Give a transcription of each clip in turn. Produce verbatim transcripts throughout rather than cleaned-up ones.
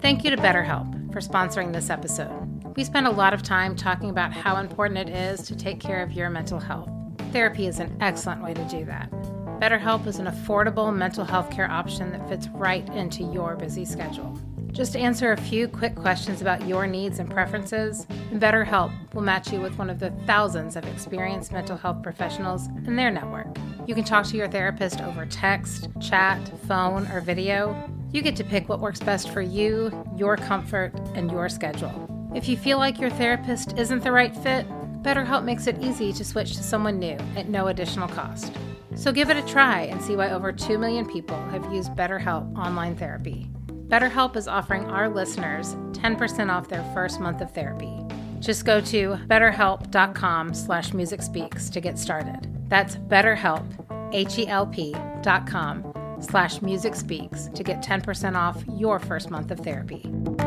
Thank you to BetterHelp for sponsoring this episode. We spend a lot of time talking about how important it is to take care of your mental health. Therapy is an excellent way to do that. BetterHelp is an affordable mental health care option that fits right into your busy schedule. Just answer a few quick questions about your needs and preferences, and BetterHelp will match you with one of the thousands of experienced mental health professionals in their network. You can talk to your therapist over text, chat, phone, or video. You get to pick what works best for you, your comfort, and your schedule. If you feel like your therapist isn't the right fit, BetterHelp makes it easy to switch to someone new at no additional cost. So give it a try and see why over two million people have used BetterHelp online therapy. BetterHelp is offering our listeners ten percent off their first month of therapy. Just go to betterhelp.com slash musicspeaks to get started. That's betterhelp, H-E-L-P dot com slash musicspeaks to get ten percent off your first month of therapy.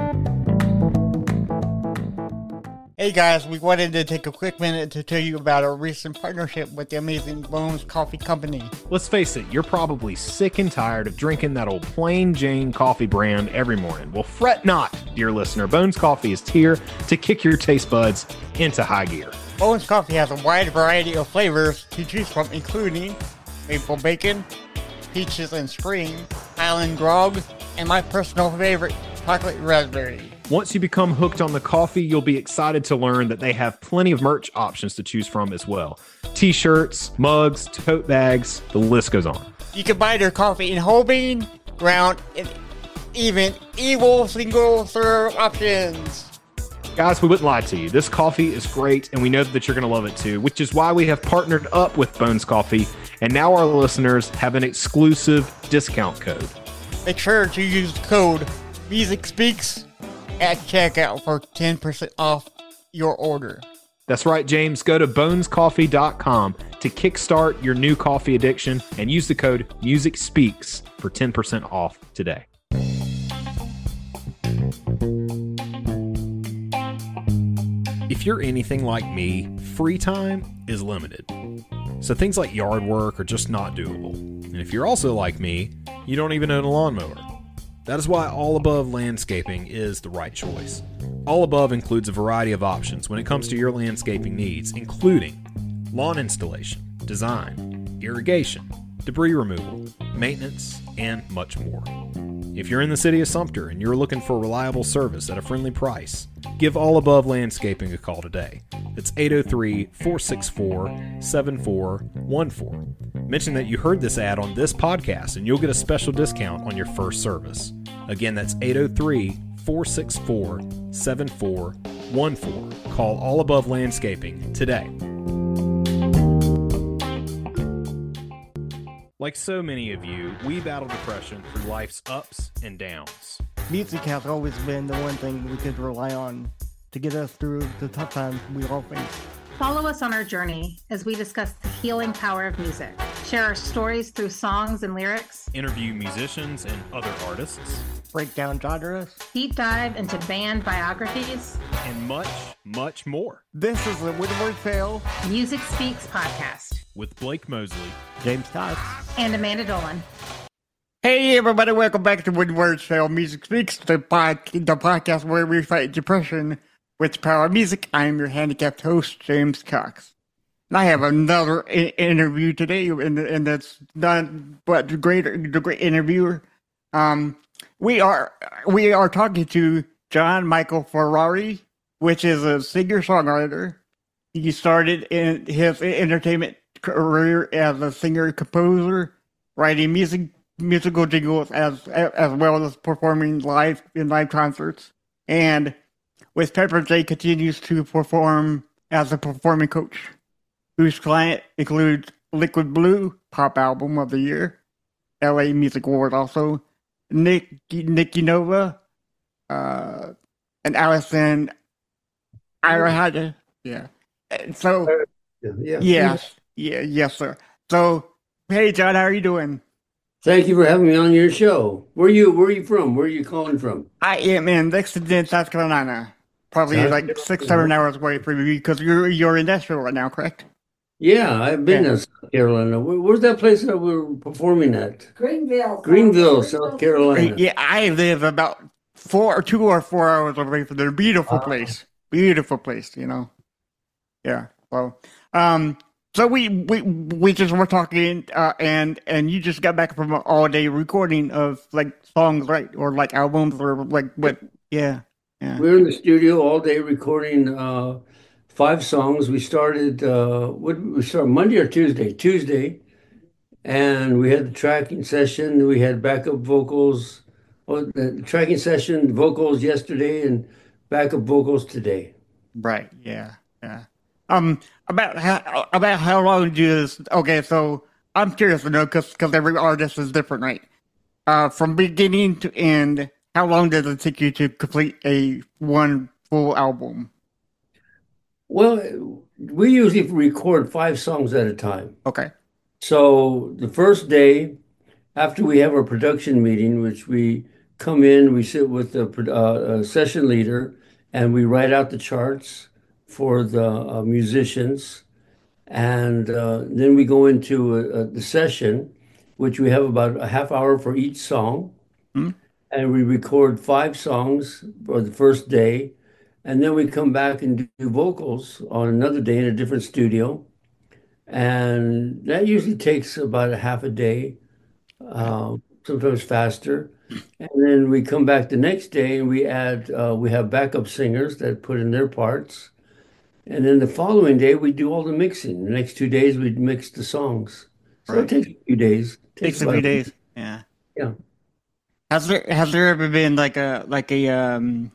Hey guys, we wanted to take a quick minute to tell you about our recent partnership with the amazing Bones Coffee Company. Let's face it, you're probably sick and tired of drinking that old plain Jane coffee brand every morning. Well, fret not, dear listener. Bones Coffee is here to kick your taste buds into high gear. Bones Coffee has a wide variety of flavors to choose from, including maple bacon, peaches and spring, island grog, and my personal favorite, chocolate raspberry. Once you become hooked on the coffee, you'll be excited to learn that they have plenty of merch options to choose from as well. T-shirts, mugs, tote bags, the list goes on. You can buy their coffee in whole bean, ground, and even evil single serve options. Guys, we wouldn't lie to you. This coffee is great, and we know that you're going to love it too, which is why we have partnered up with Bones Coffee, and now our listeners have an exclusive discount code. Make sure to use the code MUSICSPEAKS at checkout for ten percent off your order. That's right, James. Go to bones coffee dot com to kickstart your new coffee addiction and use the code MUSICSPEAKS for ten percent off today. If you're anything like me, free time is limited. So things like yard work are just not doable. And if you're also like me, you don't even own a lawnmower. That is why All Above Landscaping is the right choice. All Above includes a variety of options when it comes to your landscaping needs, including lawn installation, design, irrigation, debris removal, maintenance, and much more. If you're in the city of Sumter and you're looking for reliable service at a friendly price, give All Above Landscaping a call today. It's eight oh three, four six four, seven four one four. Mention that you heard this ad on this podcast and you'll get a special discount on your first service. Again, that's eight oh three, four six four, seven four one four. Call All Above Landscaping today. Like so many of you, we battle depression through life's ups and downs. Music has always been the one thing we could rely on to get us through the tough times we all face. Follow us on our journey as we discuss the healing power of music, share our stories through songs and lyrics, Interview musicians and other artists, break down genres, deep dive into band biographies, and much, much more. This is the Woodward Sale Music Speaks podcast with Blake Mosley, James Cox, and Amanda Dolan. Hey everybody, welcome back to Woodward Sale Music Speaks, the, pod- the podcast where we fight depression with the power of music. I am your handicapped host, James Cox. And I have another I- interview today, and, and that's none but the great, the great interviewer. Um, we are we are talking to John Michael Ferrari, which is a singer-songwriter. He started in his entertainment career as a singer-composer, writing music musical jingles as as well as performing live in live concerts. And with Pepper J continues to perform as a performing coach, whose client includes Liquid Blue, Pop Album of the Year, L A Music Award also, Nick Nicky Nova, uh, and Allison Irahada. Yeah. So, yeah. yes, yeah, yes, sir. So, hey, John, how are you doing? Thank you for having me on your show. Where you Where are you from? Where are you calling from? I am in Lexington, South Carolina. Probably South like six, seven hours away from you because you're you're in Nashville right now, correct? Yeah, I've been Yeah. to South Carolina. Where, where's that place that we were performing at? Greenville. Greenville, South Carolina. Yeah, I live about four or two or four hours away from their beautiful Ah. place. Beautiful place, you know. Yeah. Well, um, so we we we just were talking, uh, and and you just got back from an all day recording of like songs, right, or like albums, or like what? Yeah, yeah, We were in the studio all day recording uh, five songs. We started uh, what we started Monday or Tuesday? Tuesday, and we had the tracking session. We had backup vocals. Oh, the tracking session, vocals yesterday, and backup vocals today. right, yeah, yeah. Um, about how about how long do you? This, okay, so I'm curious to know because because every artist is different, right? Uh, from beginning to end, how long does it take you to complete a one full album? Well, we usually record five songs at a time. Okay, So the first day, after we have our production meeting, which we come in, we sit with the pro- uh, uh, session leader, and we write out the charts for the uh, musicians, and uh, then we go into uh, uh, the session, which we have about a half hour for each song, hmm? and we record five songs for the first day, and then we come back and do vocals on another day in a different studio, and that usually takes about a half a day, Okay. um, sometimes faster. And then we come back the next day and we add, uh, we have backup singers that put in their parts. And then the following day, we do all the mixing. The next two days, we mix the songs. So it Right. takes a few days. It takes Takes a few about a week. days. Yeah. Yeah. Has there has there ever been like a like a um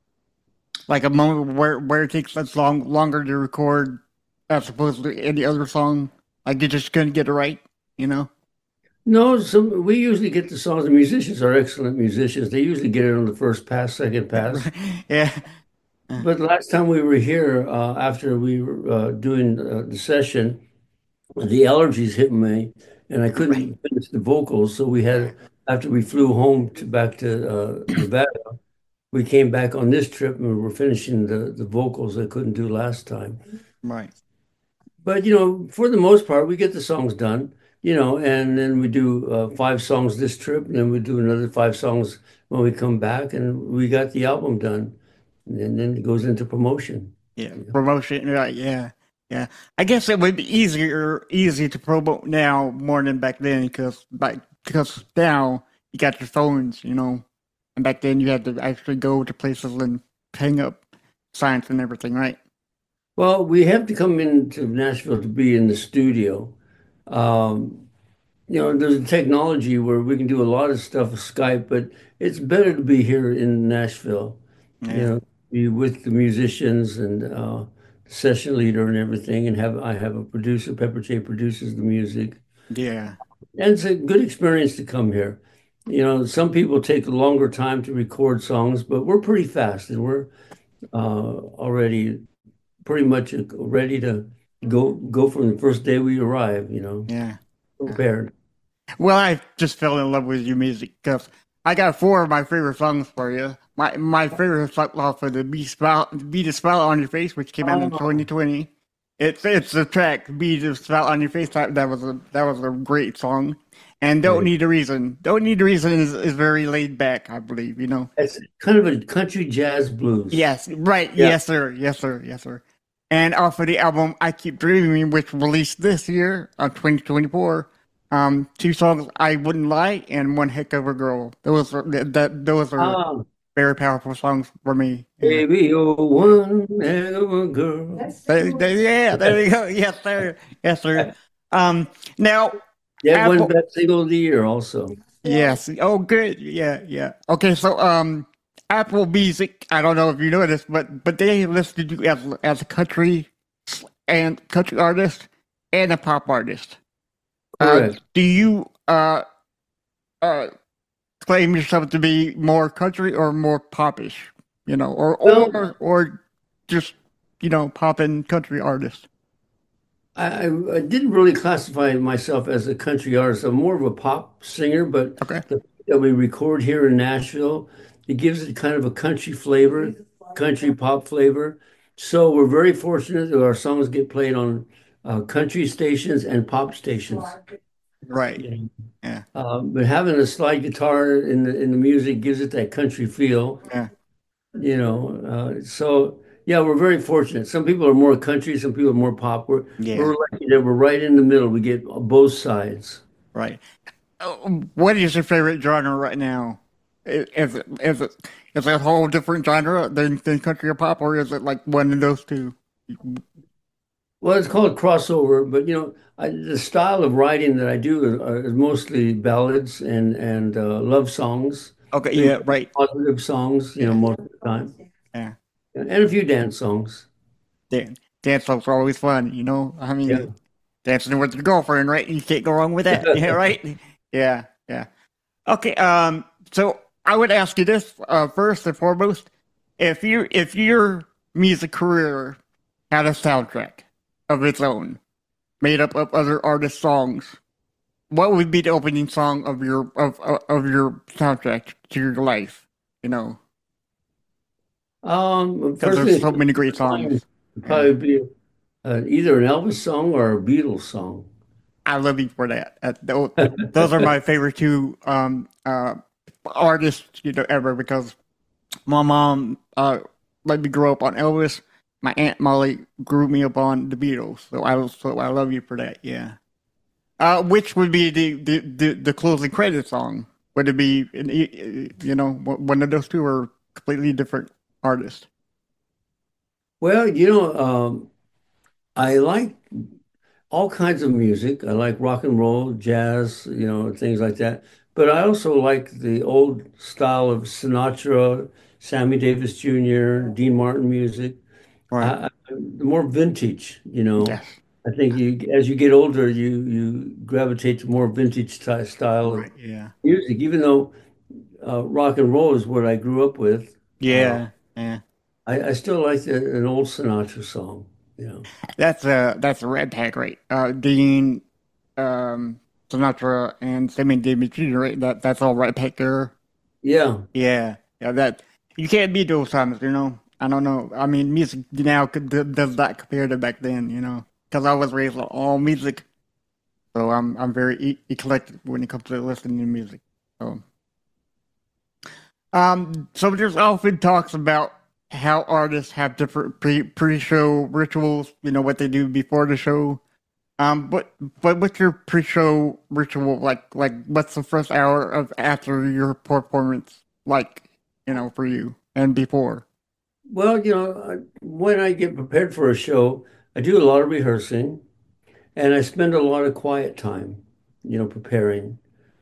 like a moment where where it takes us long longer to record as opposed to any other song? Like you just couldn't get it right, you know? No, some we usually get the songs. The musicians are excellent musicians. They usually get it on the first pass, second pass. Yeah. Uh, But last time we were here, uh, after we were uh, doing uh, the session, the allergies hit me, and I right. couldn't finish the vocals. So we had, after we flew home to back to uh, Nevada, we came back on this trip and we were finishing the the vocals I couldn't do last time. Right. But you know, for the most part, we get the songs done. You know, and then we do uh, five songs this trip, and then we do another five songs when we come back, and we got the album done, and then it goes into promotion. Yeah. Promotion, right, yeah. Yeah. I guess it would be easier easy to promote now more than back then because back because now you got your phones, you know. And back then you had to actually go to places and hang up signs and everything, right? Well, we have to come into Nashville to be in the studio. Um, you know, there's a technology where we can do a lot of stuff with Skype, but it's better to be here in Nashville, you Yeah. know, be with the musicians and uh, session leader and everything. And have I have a producer, Pepper J produces the music. Yeah. And it's a good experience to come here. You know, some people take a longer time to record songs, but we're pretty fast and we're uh, already pretty much ready to go go from the first day we arrive, you know, Yeah. prepared. Well, I just fell in love with your music because I got four of my favorite songs for you. My my favorite song off of the Be Smile, Be the Smile on Your Face, which came out in Oh, twenty twenty. It's it's the track Be the Smile on Your Face. That, that was a that was a great song. And Don't right. Need a Reason. Don't Need a Reason is, is very laid back, I believe, you know. It's kind of a country jazz blues. Yes, right. Yeah. Yes, sir. Yes, sir. Yes, sir. And off of the album I Keep Dreaming, which released this year, uh, twenty twenty-four, um, two songs, I Wouldn't Lie and One Heck of a Girl. Those are, that, that, those are Ah, very powerful songs for me. Yeah. baby, you're one heck of a girl. They, they, yeah, there you go. Yes, sir. Yes, sir. Um, now, That won Apple, best single of the year also. yes. Oh, good. Yeah, yeah. Okay, so, um, Apple Music, I don't know if you know this, but but they listed you as as a country and country artist and a pop artist. Uh, Correct. do you uh uh claim yourself to be more country or more popish? You know, or Well, or or just you know pop and country artist? I, I I didn't really classify myself as a country artist. I'm more of a pop singer, but Okay, the that we record here in Nashville, it gives it kind of a country flavor, country pop flavor. So we're very fortunate that our songs get played on uh, country stations and pop stations. Right. You know. Yeah. Um, but having a slide guitar in the in the music gives it that country feel, Yeah. you know. Uh, so yeah, we're very fortunate. Some people are more country, some people are more pop. We're Yeah. we're lucky that we're right in the middle. We get both sides. Right. Uh, What is your favorite genre right now? I- Is it is it is it a whole different genre than, than country or pop, or is it like one of those two? Well, it's called crossover, but you know, I, the style of writing that I do is, uh, is mostly ballads and and uh, love songs, Okay. you Yeah. know, Right. positive songs, you know, Yeah. most of the time, Yeah. and a few dance songs. Dan- Dance songs are always fun, you know. I Yeah. mean, dancing with your girlfriend, right? You can't go wrong with that. Yeah. Right. Yeah. Yeah. Okay. Um. So I would ask you this uh, first and foremost: if you if your music career had a soundtrack of its own, made up of other artists' songs, what would be the opening song of your of of, of your soundtrack to your life? You know, Um, because first there's thing so many great would songs. Yeah. probably be uh, either an Elvis song or a Beatles song. I love you for that. Uh, tho- those are my favorite two um, uh, artists, you know, ever because my mom uh, let me grow up on Elvis. My aunt Molly grew me up on the Beatles, so I was so I love you for that. Yeah. Uh, which would be the, the, the, the closing credit song? Would it be you know one of those two or completely different artists? Well, you know, um, I like all kinds of music. I like rock and roll, jazz, you know, things like that. But I also like the old style of Sinatra, Sammy Davis Junior, Dean Martin music. Right. I, I, the more vintage, you know. Yes. I think you, as you get older, you you gravitate to more vintage ty- style of Right. Yeah. music. Even though uh, rock and roll is what I grew up with, uh, Yeah. Yeah. I, I still like the, an old Sinatra song, you know. That's a that's a red tag, right? Uh, Dean, um, Sinatra, and Sammy Davis Junior Right? That that's all right back there. Yeah. Yeah, yeah. That you can't beat those times, you know. I don't know. I mean, music now could, does not compare to back then, you know. Because I was raised on all music, so I'm I'm very e- eclectic when it comes to listening to music. So, um, so there's often talks about how artists have different pre pre-show rituals. You know what they do before the show. Um, but but what's your pre-show ritual like? Like, what's the first hour of after your performance like? You know, for you and before. Well, you know, I- when I get prepared for a show, I do a lot of rehearsing and I spend a lot of quiet time, you know, preparing.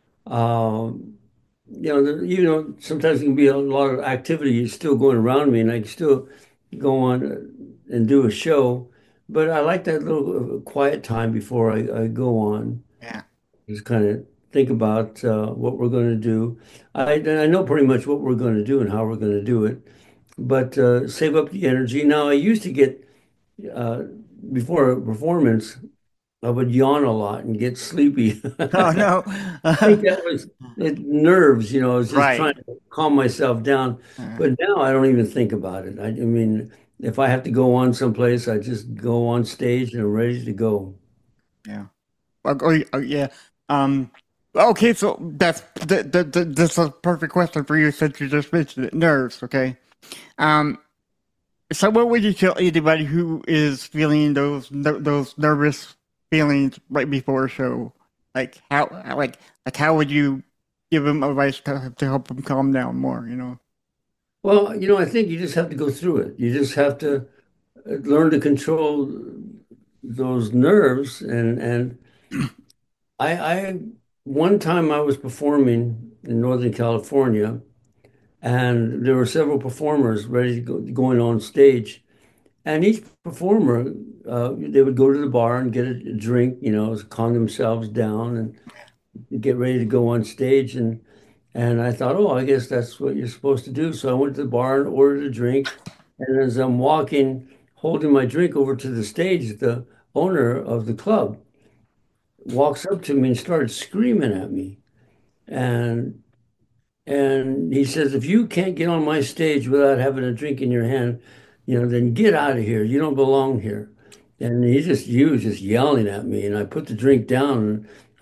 Um, you know, there, you know, sometimes there can be a lot of activity still going around me, and I can still go on uh, and do a show. But I like that little uh, quiet time before I, I go on. Yeah, Just kind of think about uh, what we're going to do. I, and I know pretty much what we're going to do and how we're going to do it, but uh, save up the energy. Now, I used to get, uh, before a performance, I would yawn a lot and get sleepy. oh no. Think that was it, nerves, you know, I was just Right. trying to calm myself down. Uh, But now I don't even think about it. I, I mean, if I have to go on someplace, I just go on stage and I'm ready to go. yeah. Oh, oh, oh, yeah. Um. Okay, so that's that, that, that, that's a perfect question for you since you just mentioned it. Nerves. Okay. Um. So, what would you tell anybody who is feeling those ner- those nervous feelings right before a show? Like how, like like how would you give them advice to, to help them calm down more? You know. Well, you know, I think you just have to go through it. You just have to uh, learn to control those nerves. And and I, I one time I was performing in Northern California, and there were several performers ready to go going on stage. And each performer, uh, they would go to the bar and get a drink, you know, calm themselves down and get ready to go on stage. And and I thought, oh, I guess that's what you're supposed to do. So I went to the bar and ordered a drink. And as I'm walking, holding my drink over to the stage, the owner of the club walks up to me and started screaming at me. And and he says, if you can't get on my stage without having a drink in your hand, you know, then get out of here. You don't belong here. And he just, he was just yelling at me. And I put the drink down and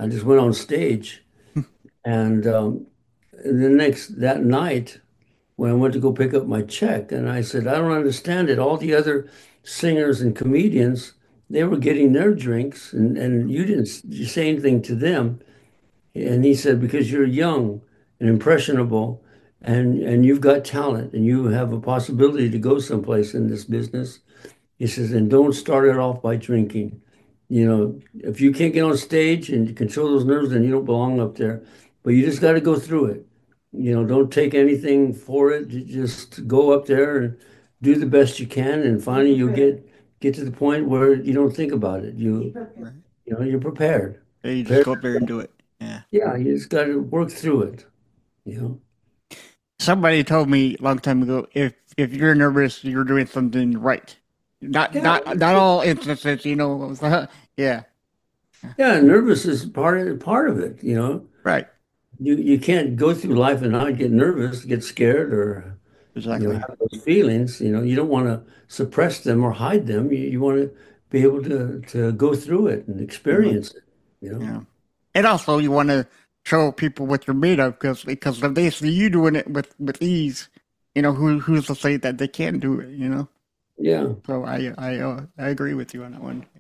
I just went on stage, and um, the next that night when I went to go pick up my check, and I said, I don't understand it. All the other singers and comedians, they were getting their drinks, and and you didn't s- say anything to them. And he said, because you're young and impressionable, and and you've got talent, and you have a possibility to go someplace in this business. He says, and don't start it off by drinking. You know, if you can't get on stage and control those nerves, then you don't belong up there. But you just got to go through it. You know, don't take anything for it. You just go up there and do the best you can, and finally you'll get get to the point where you don't think about it. You Right. you know, you're prepared. Yeah, you just Prepared. go up there and do it. Yeah. Yeah, you just got to work through it. You know. Somebody told me a long time ago, if if you're nervous, you're doing something right. Not not not all instances, you know. Yeah. Yeah, nervous is part of part of it. You know, Right. you you can't go through life and not get nervous, get scared, or you know, Exactly. have those feelings. You know, you don't want to suppress them or hide them. You, you want to be able to to go through it and Mhm. experience it. You know. Yeah. And also, you want to show people what you're made of, because because if they see you doing it with with ease, you know, who who's to say that they can't do it? You know. Yeah. So I I uh, I agree with you on that one.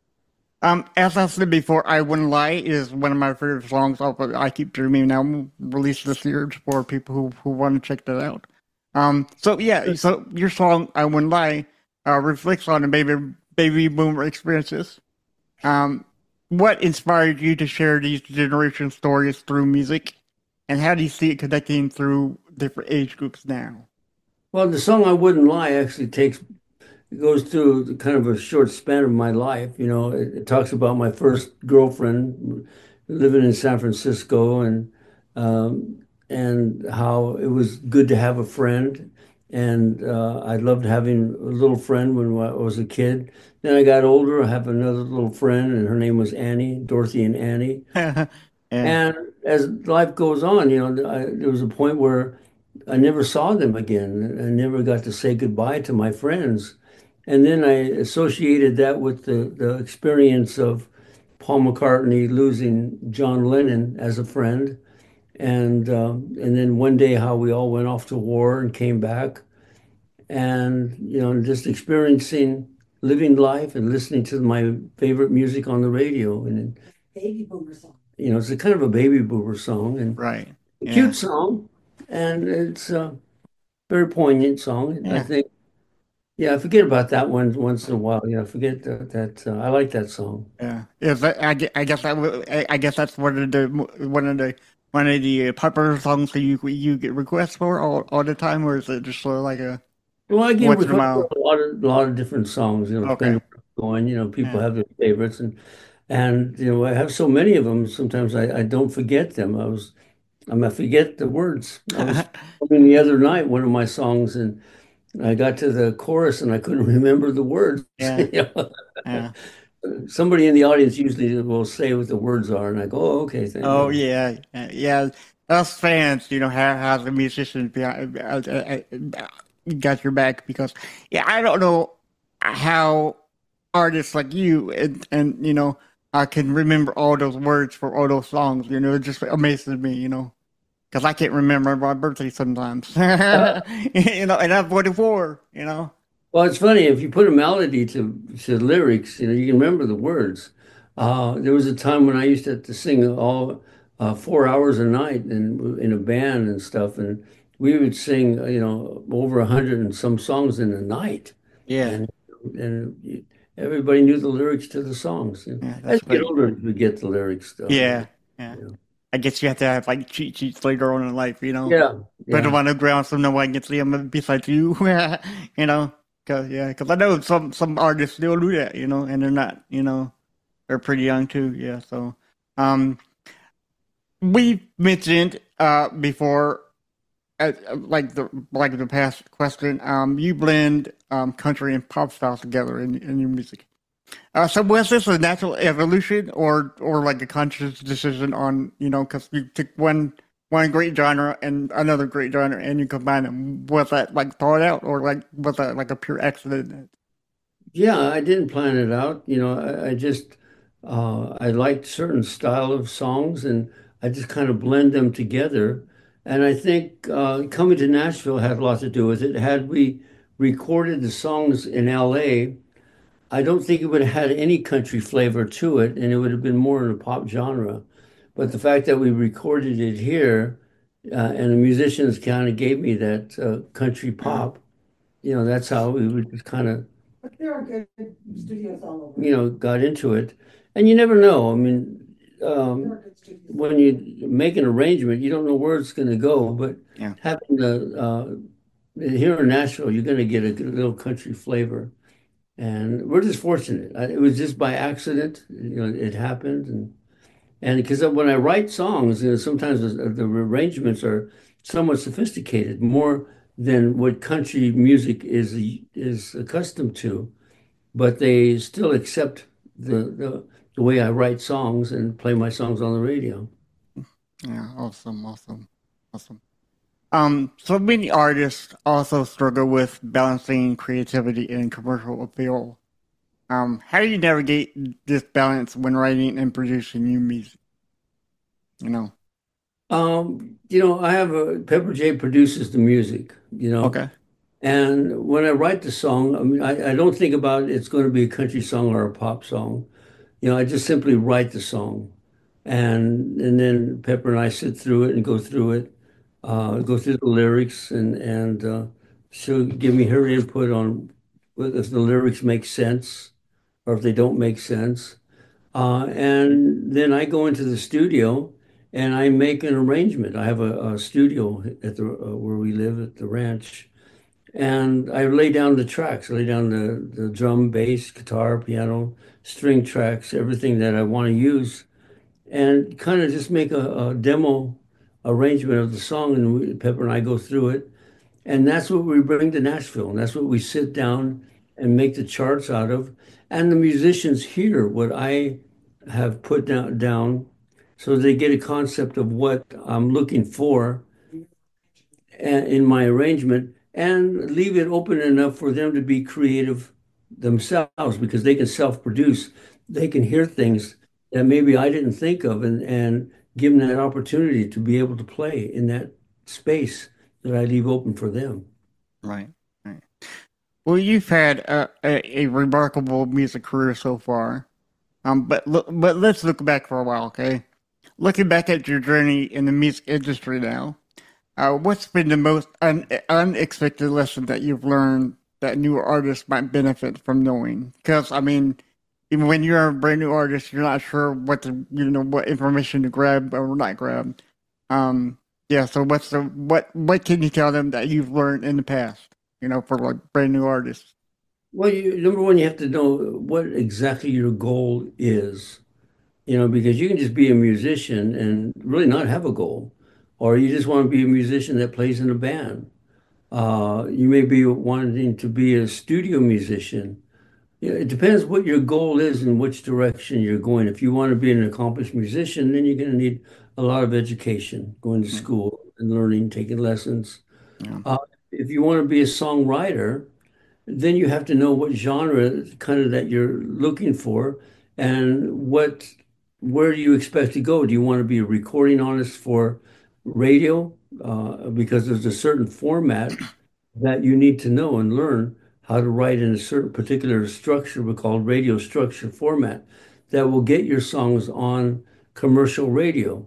Um, as I said before, "I Wouldn't Lie" is one of my favorite songs off of "I Keep Dreaming." Now released this year for people who who want to check that out. Um, so yeah, so your song "I Wouldn't Lie" uh, reflects on the baby baby boomer experiences. Um, what inspired you to share these generation stories through music, and how do you see it connecting through different age groups now? Well, the song "I Wouldn't Lie" actually takes it goes through the kind of a short span of my life. You know, it, it talks about my first girlfriend living in San Francisco, and um, and how it was good to have a friend. And uh, I loved having a little friend when I was a kid. Then I got older. I have another little friend, and her name was Annie, Dorothy and Annie. Yeah. And as life goes on, you know, I, there was a point where I never saw them again. I never got to say goodbye to my friends. And then I associated that with the, the experience of Paul McCartney losing John Lennon as a friend. And um, and then one day how we all went off to war and came back, and you know, just experiencing living life and listening to my favorite music on the radio. And you know, it's a kind of a baby boomer song and Right. a cute Yeah. song, and it's a very poignant song. I Yeah. think. Yeah, I forget about that one once in a while. You know, I forget that, that uh, I like that song. Yeah, is that, I, gue- I guess that w- I I guess that's one of the one of the one of the popular songs that you you get requests for all, all the time, or is it just sort of like a Well, I get once in a requests for while? a lot of a lot of different songs. You know, depending Okay, on where I'm going. You know, people yeah, have their favorites, and and you know, I have so many of them. Sometimes I, I don't forget them. I was I mean, I forget the words. I was humming the other night one of my songs, and I got to the chorus, and I couldn't remember the words. yeah, You know? yeah. Somebody in the audience usually will say what the words are, and I go, "Oh, okay, thank Oh you." yeah, yeah. yeah. Us fans, you know, have have the musicians behind, uh, uh, uh, got your back, because yeah, I don't know how artists like you and and you know I can remember all those words for all those songs. You know, it just amazes me. You know. Because I can't remember my birthday sometimes. You know, and I'm forty-four, you know. Well, it's funny if you put a melody to to lyrics, you know, you can remember the words. Uh, there was a time when I used to, to sing all uh, four hours a night in in a band and stuff, and we would sing, uh, you know, over a hundred and some songs in a night, Yeah, and and everybody knew the lyrics to the songs. And yeah, as that's you get great. older, you get the lyrics stuff. Yeah, yeah. You know. I guess you have to have like cheat sheets later on in life, you know. Yeah, Put them yeah. on the ground so no one can see them besides you, you know. Cause yeah, cause I know some some artists still do that, you know, and they're not, you know, they're pretty young too. Yeah, so um, we mentioned uh before, uh, like the like the past question, um, you blend um country and pop styles together in in your music. Uh, so was this a natural evolution, or or like a conscious decision on, you know, because you took one one great genre and another great genre and you combine them? Was that like thought out, or like was that like a pure accident? Yeah, I didn't plan it out. You know, I, I just Uh, I liked certain style of songs, and I just kind of blend them together. And I think uh, coming to Nashville had a lot to do with it. Had we recorded the songs in L A, I don't think it would have had any country flavor to it, and it would have been more in the pop genre. But the fact that we recorded it here, uh, and the musicians kind of gave me that uh, country Yeah. pop, you know, that's how we would just kind of, you know, got into it. And you never know. I mean, um, when you make an arrangement, you don't know where it's going to go. But Yeah. having the uh, here in Nashville, you're going to get a good little country flavor. And we're just fortunate. I- It was just by accident, you know, it happened. And and because when I write songs, you know, sometimes the, the arrangements are somewhat sophisticated, more than what country music is is accustomed to. But they still accept the the, the way I write songs and play my songs on the radio. Yeah. Awesome. Awesome. Awesome. Um, so many artists also struggle with balancing creativity and commercial appeal. Um, how do you navigate this balance when writing and producing new music? You know? Um, you know, I have a Pepper J produces the music, you know. Okay. And when I write the song, I mean, I, I don't think about it's going to be a country song or a pop song. You know, I just simply write the song, and and then Pepper and I sit through it and go through it, uh, go through the lyrics, and and uh, she'll give me her input on whether if the lyrics make sense or if they don't make sense. Uh, and then I go into the studio and I make an arrangement. I have a, a studio at the uh, where we live at the ranch, and I lay down the tracks. I lay down the, the drum, bass, guitar, piano, string tracks, everything that I want to use, and kind of just make a, a demo arrangement of the song. And we, Pepper and I go through it. And that's what we bring to Nashville. And that's what we sit down and make the charts out of. And the musicians hear what I have put down, down so they get a concept of what I'm looking for in my arrangement and leave it open enough for them to be creative themselves because they can self-produce. They can hear things that maybe I didn't think of and, and give them that opportunity to be able to play in that space that I leave open for them. Right. Right. Well, you've had a, a, a remarkable music career so far. Um, but look, but let's look back for a while, okay? Looking back at your journey in the music industry now, uh, what's been the most un unexpected lesson that you've learned that new artists might benefit from knowing? Because I mean, even when you're a brand new artist, you're not sure what to, you know, what information to grab or not grab. Um, yeah. So what's the what what can you tell them that you've learned in the past? You know, for like brand new artists. Well, you, number one, you have to know what exactly your goal is, you know, because you can just be a musician and really not have a goal, or you just want to be a musician that plays in a band. Uh, you may be wanting to be a studio musician. You know, it depends what your goal is and which direction you're going. If you want to be an accomplished musician, then you're going to need a lot of education, going to Mm, school and learning, taking lessons. yeah. Uh, if you want to be a songwriter, then you have to know what genre kind of that you're looking for and what where do you expect to go? Do you want to be a recording artist for radio? Uh, because there's a certain format that you need to know and learn how to write in a certain particular structure we call radio structure format that will get your songs on commercial radio.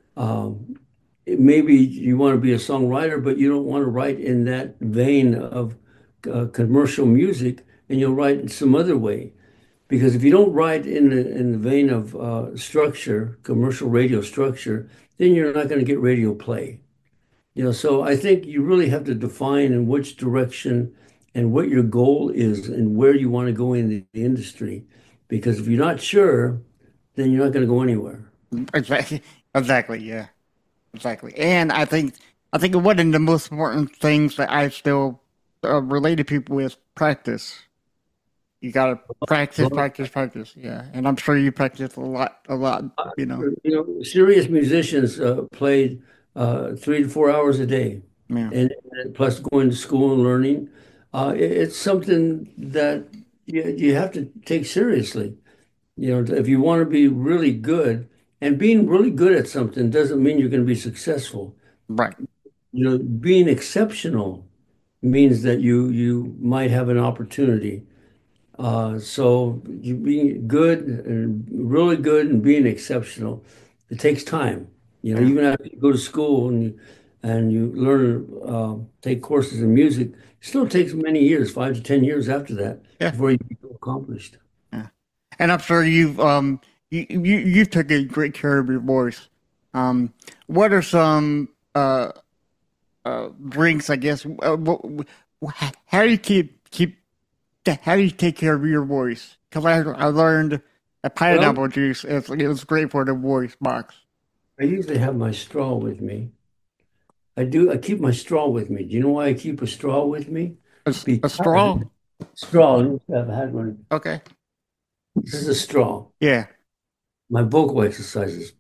Um, maybe you want to be a songwriter, but you don't want to write in that vein of uh, commercial music, and you'll write in some other way. Because if you don't write in the in the vein of uh, structure, commercial radio structure, then you're not going to get radio play. You know, so I think you really have to define in which direction and what your goal is and where you want to go in the industry. Because if you're not sure, then you're not going to go anywhere. Exactly. Exactly. Yeah. Exactly. And I think I think one of the most important things that I still uh, relate to people is practice. You gotta practice, Well, practice, practice. Yeah, and I'm sure you practice a lot, a lot. You know. you know, serious musicians uh, played uh, three to four hours a day, Yeah. and, and plus going to school and learning. Uh, it- it's something that you, you have to take seriously. You know, if you want to be really good, and being really good at something doesn't mean you're going to be successful. Right. You know, being exceptional means that you you might have an opportunity. Uh, so you being good and really good and being exceptional, it takes time. You know, Yeah. even after you go to school and you, and you learn uh, take courses in music, it still takes many years, five to ten years after that Yeah. before you become accomplished. Yeah. And I'm sure you've um you you you've taken great care of your voice. Um, what are some uh uh drinks? I guess. Uh, wh- wh- how do you keep keep how do you take care of your voice? Because I I learned that Well, pineapple juice is it was great for the voice box. I usually have my straw with me. I do. I keep my straw with me. Do you know why I keep a straw with me? A, s- a Because straw. straw. I've had one. Okay. This is a straw. Yeah. My vocal exercises.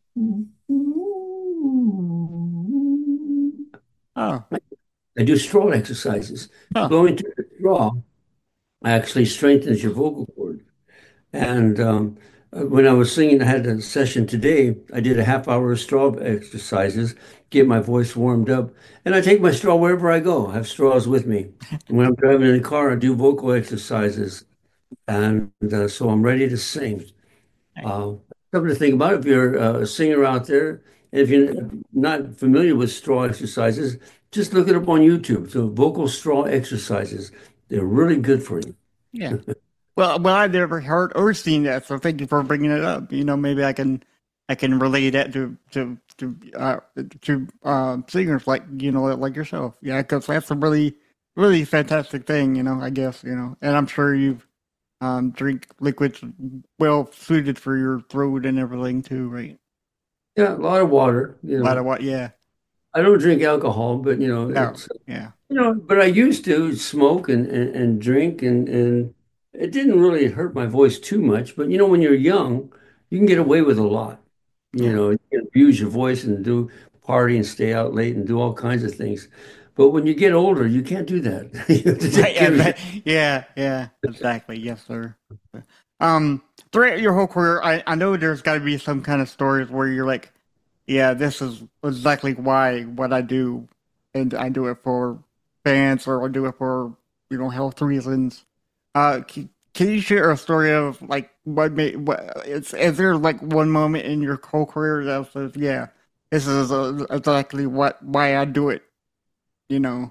Oh. I do straw exercises. Oh. Blowing through the straw actually strengthens your vocal cord. And um, uh, when I was singing, I had a session today. I did a half hour of straw exercises, get my voice warmed up, and I take my straw wherever I go. I have straws with me. And when I'm driving in the car, I do vocal exercises, and uh, so I'm ready to sing. Uh, Something to think about if you're uh, a singer out there. If you're not familiar with straw exercises, just look it up on YouTube. So vocal straw exercises, they're really good for you. Yeah. Well, well, I've never heard or seen that, so thank you for bringing it up. You know, maybe I can, I can relate that to to to uh, to uh, singers like you know like yourself. Yeah, because that's a really really fantastic thing. You know, I guess you know, and I'm sure you've um, drink liquids well suited for your throat and everything too, right? Yeah, a lot of water, you A lot of know. what? Yeah. I don't drink alcohol, but you know, No. it's Yeah. you know, but I used to smoke and, and, and drink and, and it didn't really hurt my voice too much. But you know, when you're young, you can get away with a lot. You Yeah. know, you can abuse your voice and do party and stay out late and do all kinds of things. But when you get older, you can't do that. You have to take Right. Yeah. care of your That, yeah. Yeah. Exactly. Yes, sir. Um, throughout your whole career, I, I know there's got to be some kind of stories where you're like, yeah, this is exactly why what I do, and I do it for fans or I do it for you know health reasons. Uh, can, can you share a story of like what made what is is there like one moment in your whole career that says, yeah, this is uh, exactly what why I do it, you know?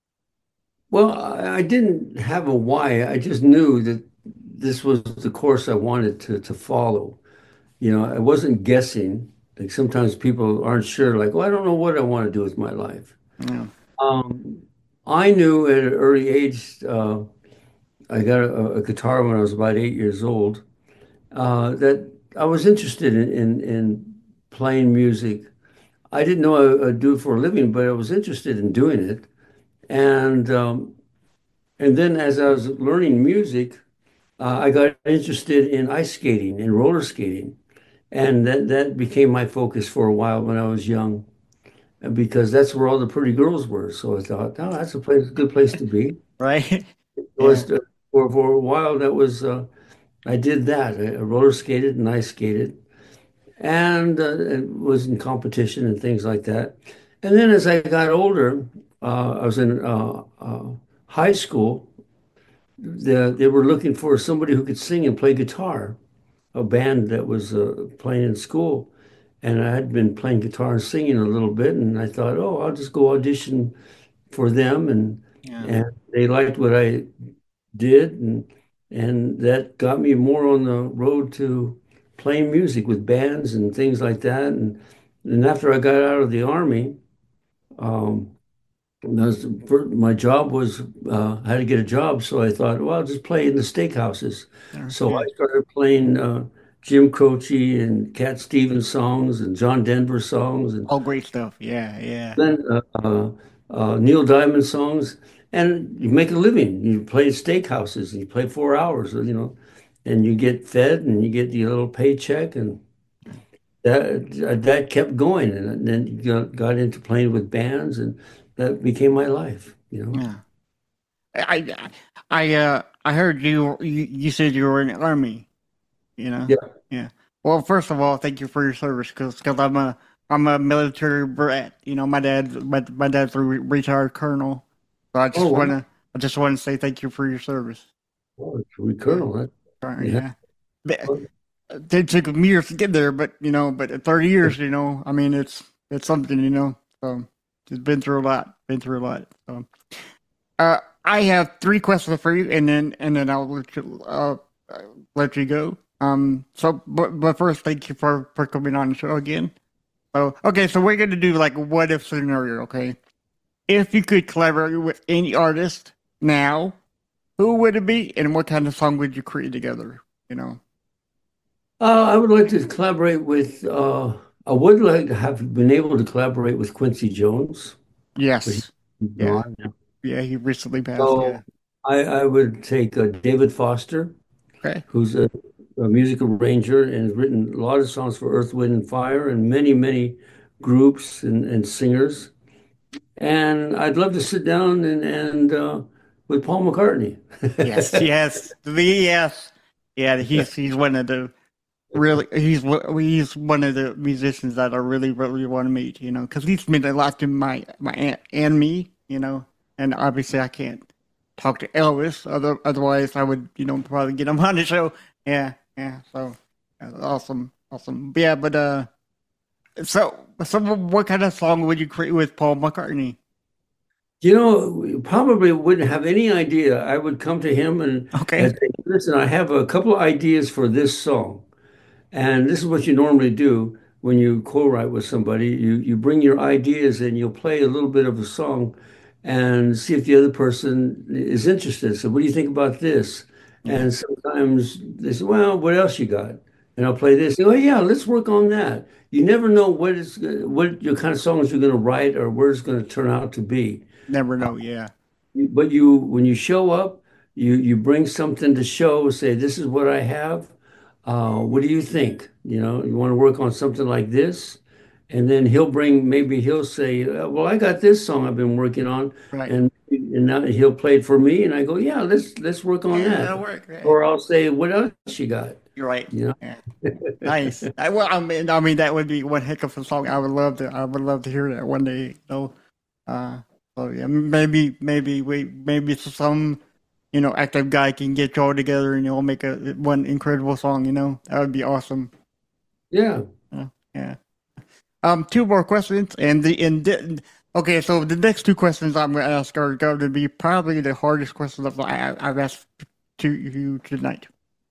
Well, I, I didn't have a why. I just knew that this was the course I wanted to to follow. You know, I wasn't guessing. Like sometimes people aren't sure, like, well, I don't know what I want to do with my life. Yeah. Um, I knew at an early age, uh, I got a, a guitar when I was about eight years old, uh, that I was interested in, in, in playing music. I didn't know I would do it for a living, but I was interested in doing it. And um, and then as I was learning music, uh, I got interested in ice skating and roller skating. And that, that became my focus for a while when I was young, because that's where all the pretty girls were. So I thought, oh, that's a place, good place to be. Right. It Yeah. was uh, for for a while. That was uh, I did that. I roller skated and ice skated, and uh, it was in competition and things like that. And then as I got older, uh, I was in uh, uh, high school. The, they were looking for somebody who could sing and play guitar, a band that was uh, playing in school. And I had been playing guitar and singing a little bit, and I thought, oh, I'll just go audition for them, and Yeah. and they liked what I did, and and that got me more on the road to playing music with bands and things like that. And and after I got out of the army, um, that's my job was uh, I had to get a job, so I thought, well, I'll just play in the steakhouses. Sure. So I Yeah. started playing uh, Jim Croce and Cat Stevens songs and John Denver songs, and All great stuff. Yeah. Yeah. then uh, uh, uh, Neil Diamond songs, and you make a living. You play at steakhouses and you play four hours, you know, and you get fed and you get your little paycheck, and that that kept going, and then you got got into playing with bands, and that became my life, you know. Yeah. I I I uh I heard you you, you said you were in the army. You know, Yeah. yeah. Well, first of all, thank you for your service, because I'm a I'm a military brat. You know, my dad my my dad's a re- retired colonel, so I Oh, just wow. wanna I just want to say thank you for your service. Oh, it's we Yeah, Colonel. That, sorry, yeah. yeah. But it took me years to get there, but you know, but at thirty years, you know, I mean, it's it's something, you know. So it's been through a lot, been through a lot. So, uh, I have three questions for you, and then and then I'll let you uh, uh, let you go. Um, so but but first, thank you for for coming on the show again. So okay, so we're gonna do like a what if scenario. Okay, if you could collaborate with any artist now, who would it be, and what kind of song would you create together? You know. Uh, I would like to collaborate with, uh, I would like to have been able to collaborate with Quincy Jones, but he's Yes. Yeah. gone now. Yeah. He recently passed. So Yeah. I, I would take uh, David Foster, Okay. who's a, a music arranger and has written a lot of songs for Earth, Wind, and Fire and many, many groups and, and singers. And I'd love to sit down and, and uh, with Paul McCartney. Yes. Yes. The yes. Yeah. He's he's one of the really he's one- he's one of the musicians that I really really want to meet. You know, because he's meant a lot to my my aunt and me. You know, and obviously I can't talk to Elvis. Other otherwise I would you know probably get him on the show. Yeah. Yeah. So uh, awesome. Awesome. Yeah. But uh. So, so what kind of song would you create with Paul McCartney? You know, probably wouldn't have any idea. I would come to him and, Okay, and say, listen, I have a couple of ideas for this song. And this is what you normally do when you co-write with somebody. You you bring your ideas and you'll play a little bit of a song and see if the other person is interested. So what do you think about this? yeah, And sometimes they say, well, what else you got? And I'll play this. Oh yeah, let's work on that. You never know what is what your kind of songs you're going to write or where it's going to turn out to be. never know. Yeah, But you, when you show up, you you bring something to show, say, this is what I have. Uh, what do you think? You know, you want to work on something like this? And then he'll bring, maybe he'll say, uh, well, I got this song I've been working on, right. and and now he'll play it for me, and I go, yeah, let's let's work on Yeah, that. that'll work. Yeah. Or I'll say, what else you got? You're right. You Yeah, know? nice. I, well, I mean, I mean, that would be one heck of a song. I would love to. I would love to hear that one day. You know, uh, so yeah, maybe, maybe we, maybe some, you know, active guy can get y'all together and you'll make a one incredible song. You know, that would be awesome. Yeah. Uh, yeah. Um, two more questions, and the and the, okay, so the next two questions I'm going to ask are going to be probably the hardest questions of I, I've asked to you tonight.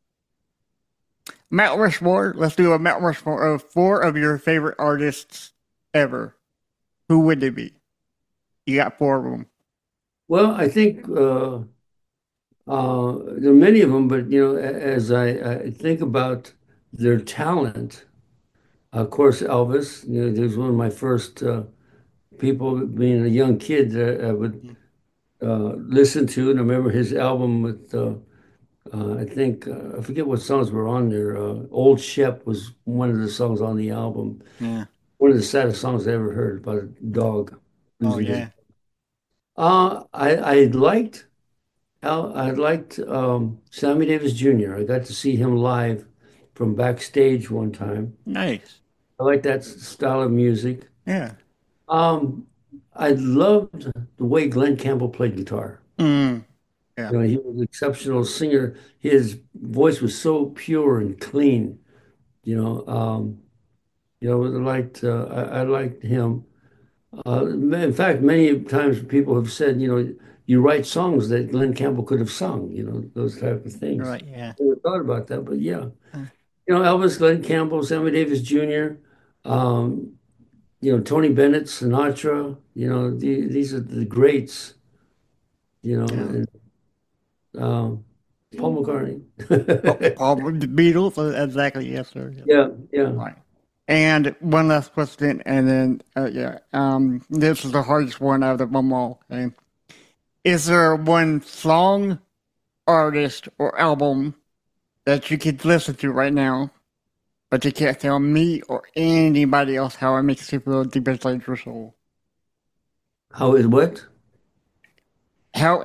Mount Rushmore. Let's do a Mount Rushmore of four of your favorite artists ever. Who would they be? You got four of them. Well, I think uh, uh, there are many of them, but you know, a- as I, I think about their talent. Of course, Elvis, you know, he was one of my first uh, people, being a young kid, that I would uh, listen to. And I remember his album with, uh, uh, I think, uh, I forget what songs were on there. Uh, Old Shep was one of the songs on the album. Yeah. One of the saddest songs I ever heard, about a dog Oh losing his. yeah. Uh, I, I liked, Al, I liked um, Sammy Davis Junior I got to see him live from backstage one time. Nice. I like that s- style of music. Yeah. Um, I loved the way Glenn Campbell played guitar. Mm. Yeah. You know, he was an exceptional singer. His voice was so pure and clean. You know, um, you know, I liked uh, I, I liked him. Uh, in fact, many times people have said, you know, you write songs that Glenn Campbell could have sung. You know, those type of You're things. right. Yeah. Never thought about that, but yeah, Uh, you know, Elvis, Glenn Campbell, Sammy Davis Junior Um, you know, Tony Bennett, Sinatra. You know, the, these are the greats. You know, yeah. and um, Paul McCartney. Oh, all the Beatles. uh, Exactly. Yes, sir. Yeah. Yeah, yeah. Right. And one last question, and then uh, yeah, um, this is the hardest one out of them all. Okay, is there one song, artist, or album that you could listen to right now, but you can't tell me or anybody else how it makes you feel deep inside your soul? How is what? How, how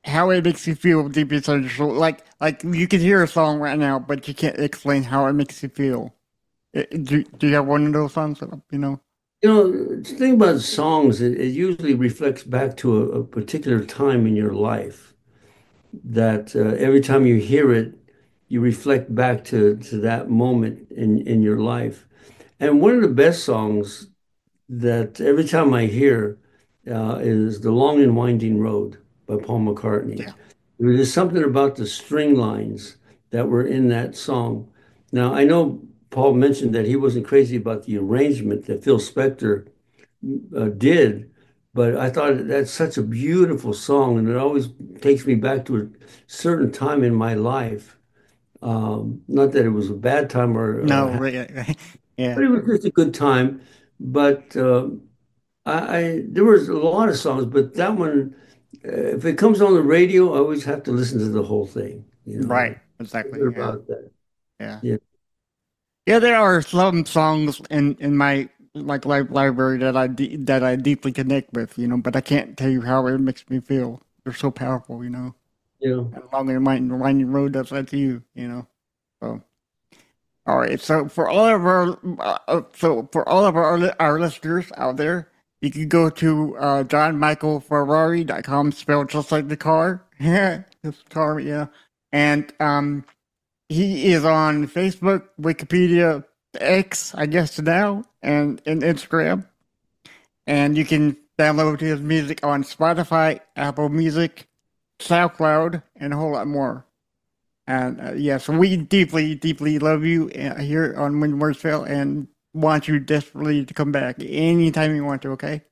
how it makes you feel deep inside your soul. Like, like you can hear a song right now, but you can't explain how it makes you feel. It- do, do you have one of those songs? You know? You know, the thing about songs, it, it usually reflects back to a, a particular time in your life. That uh, every time you hear it, you reflect back to to that moment in in your life. And one of the best songs that every time I hear uh, is The Long and Winding Road by Paul McCartney. Yeah. There was something about the string lines that were in that song. Now, I know Paul mentioned that he wasn't crazy about the arrangement that Phil Spector uh, did, but I thought that's such a beautiful song, and it always takes me back to a certain time in my life. Um, not that it was a bad time or, or No, right, right, right. Yeah, but it was just a good time. But uh, I, I there was a lot of songs, but that one, uh, if it comes on the radio, I always have to listen to the whole thing. You know, right, exactly. Something Yeah, about that. yeah. Yeah. Yeah, there are some songs in in my like li library that I de that I deeply connect with, you know, but I can't tell you how it makes me feel. They're so powerful, you know. Yeah. And Long and Winding Winding Road does that to you, you know. So, all right. So for all of our uh, uh, so for all of our li- our listeners out there, you can go to uh, john michael ferrari dot com, spelled just like the car. Yeah, this car, yeah. And um. He is on Facebook, Wikipedia, X, I guess now, and, and Instagram. And you can download his music on Spotify, Apple Music, SoundCloud, and a whole lot more. And uh, yeah, so we deeply, deeply love you uh, here on Windward Trail and want you desperately to come back anytime you want to, okay?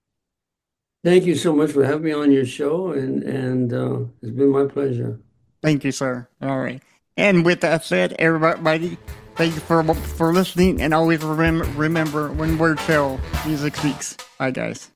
Thank you so much for having me on your show, and and uh, it's been my pleasure. Thank you, sir. All right. And with that said, everybody, thank you for for listening, and always remember, remember when words fail, music speaks. Bye, guys.